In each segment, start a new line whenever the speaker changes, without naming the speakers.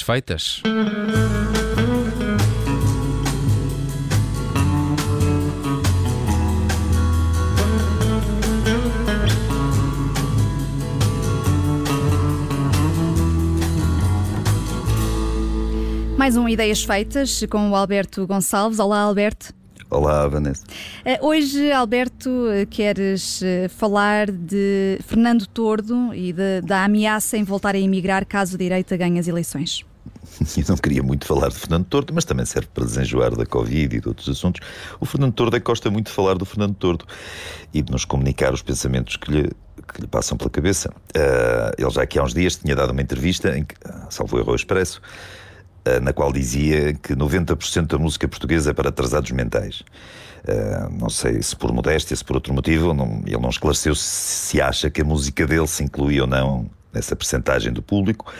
feitas.
Mais um Ideias Feitas com o Alberto Gonçalves. Olá, Alberto.
Olá, Vanessa.
Hoje, Alberto, queres falar de Fernando Tordo e da ameaça em voltar a emigrar caso a direita ganhe as eleições.
Eu não queria muito falar de Fernando Tordo, mas também serve para desenjoar da Covid e de outros assuntos. O Fernando Tordo é que gosta muito de falar do Fernando Tordo e de nos comunicar os pensamentos que lhe passam pela cabeça. Ele já aqui há uns dias tinha dado uma entrevista, em que, salvo erro ao Expresso, na qual dizia que 90% da música portuguesa é para atrasados mentais. Não sei se por modéstia, se por outro motivo, ele não esclareceu se acha que a música dele se inclui ou não nessa percentagem do público.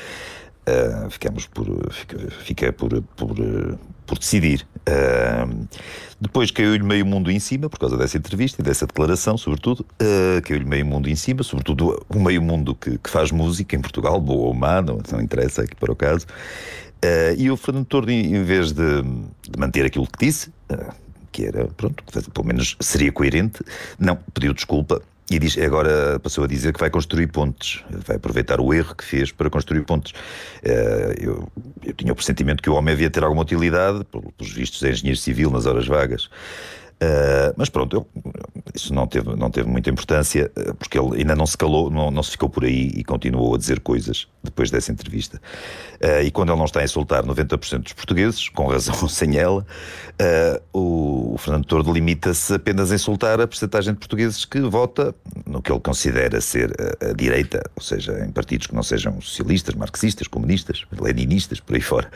Fica por decidir. Depois caiu-lhe meio mundo em cima, por causa dessa entrevista e dessa declaração, sobretudo. Caiu-lhe meio mundo em cima, sobretudo o meio mundo que faz música em Portugal, boa ou má, não interessa aqui para o caso. E o Fernando Tordo, em vez de manter aquilo que disse, que era, pronto, pelo menos seria coerente, não, pediu desculpa e agora passou a dizer que vai construir pontes, vai aproveitar o erro que fez para construir pontes. Eu tinha o pressentimento que o homem havia ter alguma utilidade, pelos vistos é engenheiro civil nas horas vagas. Mas pronto, isso não teve muita importância, porque ele ainda não se calou, não se ficou por aí e continuou a dizer coisas depois dessa entrevista. E quando ele não está a insultar 90% dos portugueses, com razão ou sem ela, o Fernando Tordo limita-se apenas a insultar a percentagem de portugueses que vota no que ele considera ser a direita, ou seja, em partidos que não sejam socialistas, marxistas, comunistas, leninistas, por aí fora.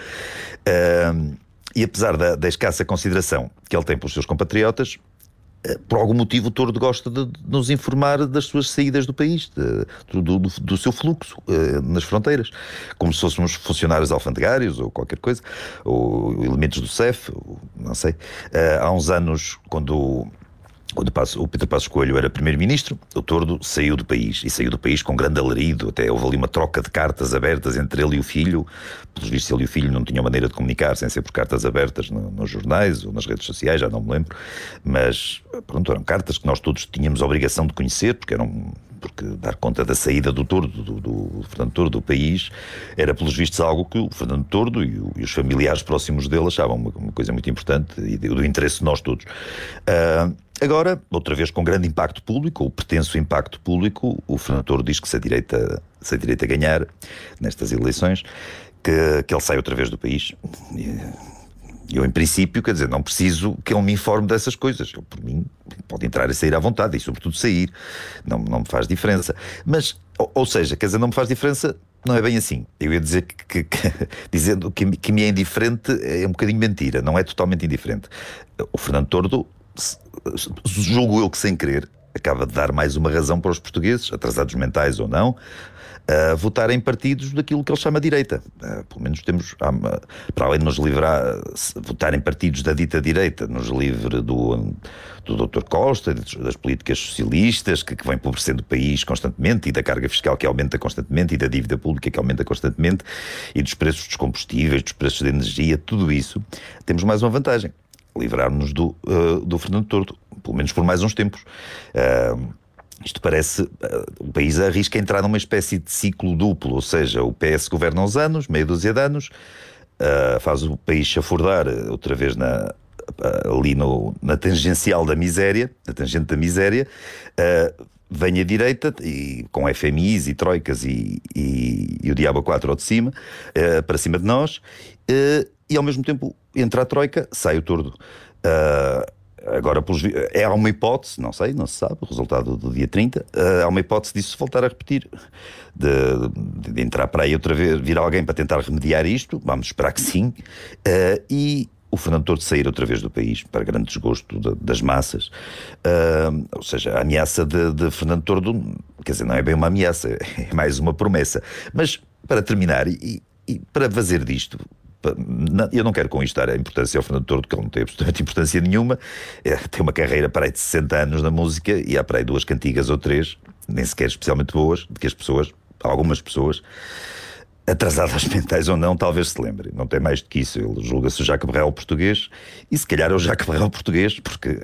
E apesar da escassa consideração que ele tem pelos seus compatriotas, por algum motivo o Tordo gosta de nos informar das suas saídas do país, do seu fluxo nas fronteiras, como se fôssemos funcionários alfandegários ou qualquer coisa, ou elementos do CEF, não sei. Há uns anos, quando o Pedro Passos Coelho era primeiro-ministro, o Tordo saiu do país, e saiu do país com grande alarido. Até houve ali uma troca de cartas abertas entre ele e o filho. Pelos vistos, ele e o filho não tinham maneira de comunicar sem ser por cartas abertas nos jornais ou nas redes sociais, já não me lembro. Mas, pronto, eram cartas que nós todos tínhamos a obrigação de conhecer, porque dar conta da saída do Tordo, do Fernando Tordo do país, era pelos vistos algo que o Fernando Tordo e os familiares próximos dele achavam uma coisa muito importante e do interesse de nós todos. Agora, outra vez com grande impacto público, ou pretenso impacto público, o Fernando Tordo diz que se a direita ganhar nestas eleições, que ele sai outra vez do país. Eu, em princípio, quer dizer, não preciso que ele me informe dessas coisas. Ele, por mim, pode entrar e sair à vontade, e sobretudo sair. Não me faz diferença. Mas, ou seja, quer dizer, não me faz diferença, não é bem assim. Eu ia dizer que dizendo que me é indiferente é um bocadinho mentira, não é totalmente indiferente. O Fernando Tordo, julgo eu que sem querer, acaba de dar mais uma razão para os portugueses, atrasados mentais ou não, a votar em partidos daquilo que ele chama direita. Pelo menos temos, para além de nos livrar, votar em partidos da dita direita, nos livre do Dr. Costa, das políticas socialistas que vão empobrecendo o país constantemente, e da carga fiscal que aumenta constantemente, e da dívida pública que aumenta constantemente, e dos preços dos combustíveis, dos preços da energia, tudo isso. Temos mais uma vantagem: livrar-nos do Fernando Tordo, pelo menos por mais uns tempos. Isto parece, o país arrisca entrar numa espécie de ciclo duplo, ou seja, o PS governa uns anos, meia dúzia de anos, faz o país chafurdar outra vez ali na tangencial da miséria, na tangente da miséria, vem a direita, e com FMIs e troicas e o diabo a quatro ao de cima, para cima de nós, e ao mesmo tempo entra a troika, sai o Tordo. Agora, há uma hipótese, não sei, não se sabe, o resultado do dia 30, há uma hipótese disso voltar a repetir, de entrar para aí outra vez, vir alguém para tentar remediar isto, vamos esperar que sim, e o Fernando Tordo sair outra vez do país, para grande desgosto das massas. Ou seja, a ameaça de Fernando Tordo, quer dizer, não é bem uma ameaça, é mais uma promessa. Mas, para terminar, e para fazer disto, eu não quero com isto dar a importância ao Fernando Tordo, que ele não tem absolutamente importância nenhuma. Tem uma carreira para aí de 60 anos na música, e há para aí 2 cantigas ou 3, nem sequer especialmente boas, de que algumas pessoas atrasadas mentais ou não, talvez se lembre. Não tem mais do que isso. Ele julga-se o Jacques Brel português, e se calhar é o Jacques Brel português, porque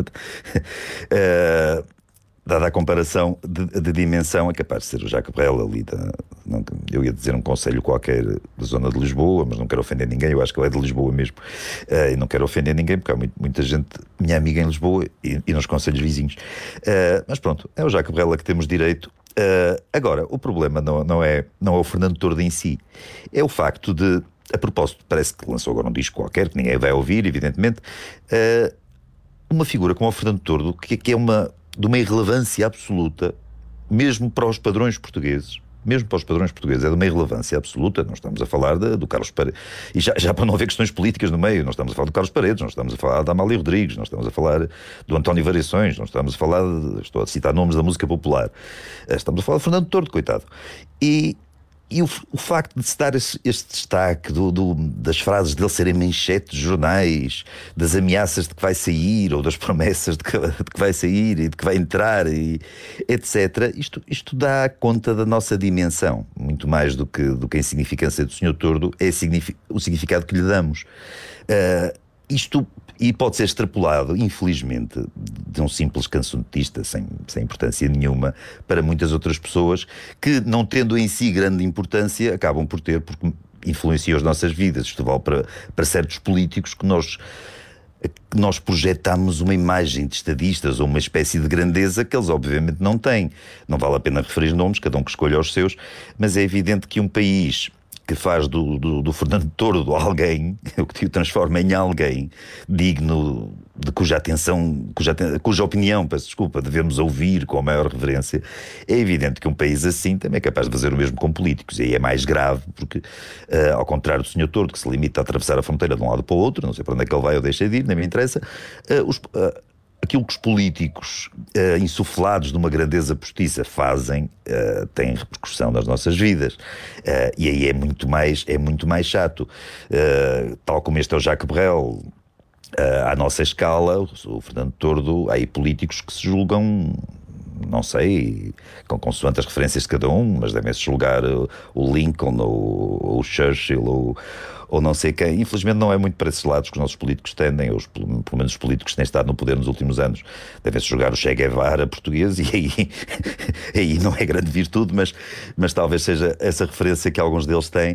dada a comparação de dimensão, é capaz de ser o Jacques Brel ali eu ia dizer um concelho qualquer da zona de Lisboa, mas não quero ofender ninguém. Eu acho que ele é de Lisboa mesmo, e não quero ofender ninguém, porque há muita gente minha amiga em Lisboa e nos concelhos vizinhos, mas pronto, é o Jacques Brel a que temos direito. Agora, o problema não é o Fernando Tordo em si, é o facto de, a propósito, parece que lançou agora um disco qualquer, que ninguém vai ouvir, evidentemente, uma figura como o Fernando Tordo, que é de uma irrelevância absoluta, mesmo para os padrões portugueses, é de uma irrelevância absoluta. Não estamos a falar do Carlos Paredes, e já para não haver questões políticas no meio, não estamos a falar do Carlos Paredes, não estamos a falar da Amália Rodrigues, não estamos a falar do António Variações, não estamos a falar, estou a citar nomes da música popular, estamos a falar de Fernando Tordo, coitado. E o facto de se dar este destaque das frases dele serem manchetes de jornais, das ameaças de que vai sair, ou das promessas de que vai sair e de que vai entrar, e etc., isto dá conta da nossa dimensão, muito mais do que a insignificância do Sr. Tordo, é o significado que lhe damos. E pode ser extrapolado, infelizmente, de um simples cancionetista sem importância nenhuma, para muitas outras pessoas que, não tendo em si grande importância, acabam por ter, porque influenciam as nossas vidas. Isto vale para certos políticos que nós projetamos uma imagem de estadistas ou uma espécie de grandeza que eles obviamente não têm. Não vale a pena referir nomes, cada um que escolha os seus, mas é evidente que um país que faz do Fernando Tordo alguém, o que o transforma em alguém digno de cuja opinião, peço desculpa, devemos ouvir com a maior reverência, é evidente que um país assim também é capaz de fazer o mesmo com políticos. E aí é mais grave, porque ao contrário do Sr. Tordo, que se limita a atravessar a fronteira de um lado para o outro, não sei para onde é que ele vai ou deixa de ir, nem me interessa, aquilo que os políticos insuflados de uma grandeza postiça fazem tem repercussão nas nossas vidas, e aí é muito mais chato. Tal como este é o Jacques Brel, à nossa escala, o Fernando Tordo, há aí políticos que se julgam, não sei, consoante as referências de cada um, mas devem-se julgar o Lincoln ou o Churchill ou não sei quem. Infelizmente não é muito para esses lados que os nossos políticos tendem, pelo menos os políticos que têm estado no poder nos últimos anos. Devem-se julgar o Che Guevara português, e aí não é grande virtude, mas talvez seja essa referência que alguns deles têm.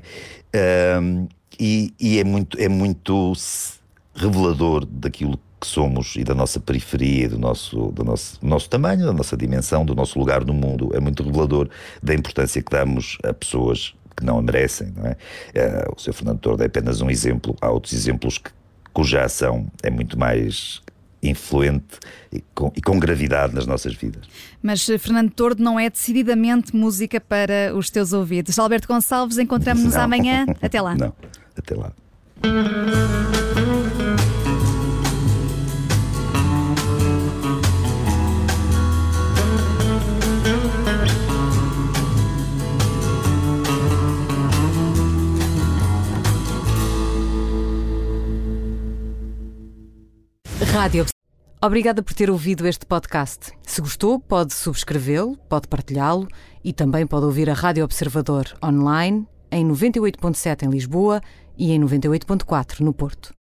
E é muito revelador daquilo que somos e da nossa periferia, do nosso tamanho, da nossa dimensão, do nosso lugar no mundo. É muito revelador da importância que damos a pessoas que não a merecem, não é? O Sr. Fernando Tordo é apenas um exemplo. Há outros exemplos cuja ação é muito mais influente e com gravidade nas nossas vidas.
Mas Fernando Tordo não é decididamente música para os teus ouvidos. Alberto Gonçalves, encontramos-nos amanhã. Até lá.
Não, até lá.
Rádio. Obrigada por ter ouvido este podcast. Se gostou, pode subscrevê-lo, pode partilhá-lo e também pode ouvir a Rádio Observador online em 98.7 em Lisboa e em 98.4 no Porto.